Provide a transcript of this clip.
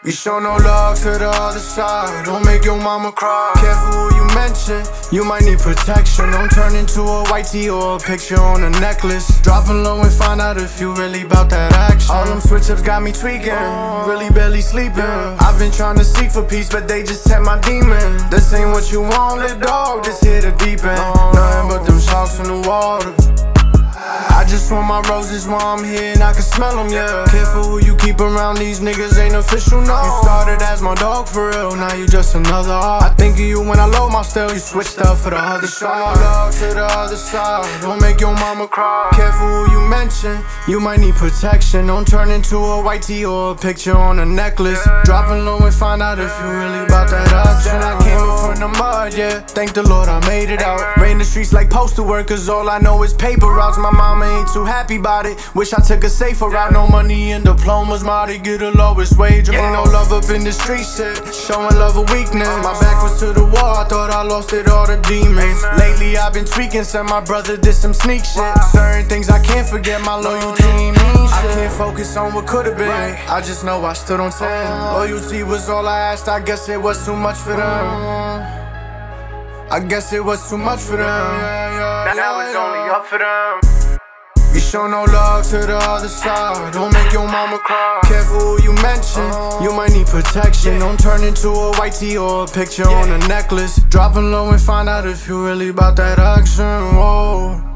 You show no love to the other side, don't make your mama cry. Careful who you mention, you might need protection. Don't turn into a white tee or a picture on a necklace. Dropping low and find out if you really bout that action. All them switch-ups got me tweaking, really barely sleeping. I've been trying to seek for peace, but they just tempt my demon. This ain't what you want, little dog, just hit the deep end. Nothing but them sharks in the water. I just want my roses while I'm here and I can smell them, yeah. Careful who you keep around, these niggas ain't official, no. You started as my dog for real, now you just another art. I think of you when I load my style, you switched up for the other side. Love to the other side, don't make your mama cry. Careful who you mention, you might need protection. Don't turn into a white tee or a picture on a necklace. Dropping low and find out if you really about that action. I came up from the mud, yeah, thank the Lord I made it out. Rain the streets like postal workers, all I know is paper routes. My mama ain't too happy about it, wish I took a safer route. No money and diplomas, ma, they get the lowest wage. Ain't no love up in the street shit, showing love a weakness. My back was to the wall, I thought I lost it all the demons. Lately I've been tweaking, said my brother did some sneak shit. Certain things I can't forget, my loyalty ain't mean shit. I can't focus on what could've been, I just know I stood on 10. Loyalty was all I asked, I guess it was too much for them. I guess it was too much for them. Now it's only up for them. You show no love to the other side, don't make your mama cry. Careful who you mention, you might need protection. Don't turn into a white tee or a picture on a necklace. Dropping low and find out if you really about that action, whoa.